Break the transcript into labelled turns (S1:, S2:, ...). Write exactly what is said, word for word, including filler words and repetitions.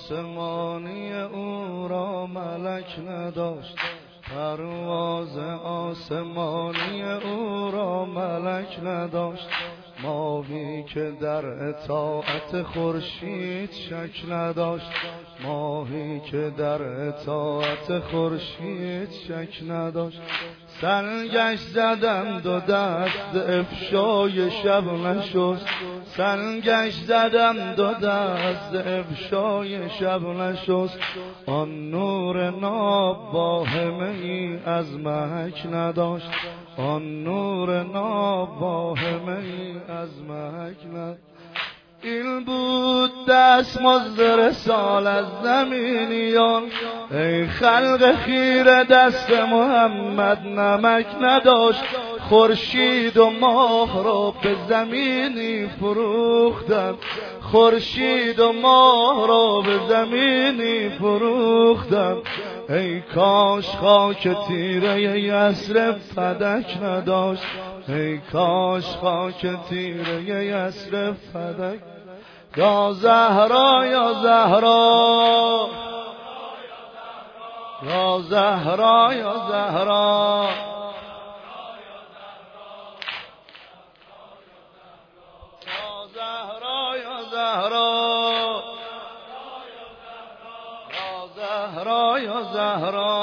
S1: آسمانی او را ملک نداشت، پرواز آسمانی او را ملک نداشت. ماهی که در اطاعت خورشید شک نداشت، ماهی که در اطاعت خورشید شک نداشت. سنگش زدند و دست افشای شب نشست، سنگش زدند و دست افشای شب نشست. آن نور ناب واهمه ای از محک نداشت، آن نور ناب واهمه ای از محک نداشت. این بود دستمزد رسال از زمینیان، ای خلق خیره دست محمد نمک نداشت. خورشید و ماه را به زمینی فروختند، خورشید و ماه را به زمینی فروختند. ای کاش خاک تیره یثرب فدک نداشت، ای کاش خاک تیره یثرب فدک. یا زهرا یا زهرا یا زهرا یا زهرا یا زهرا یا زهرا یا زهرا یا زهرا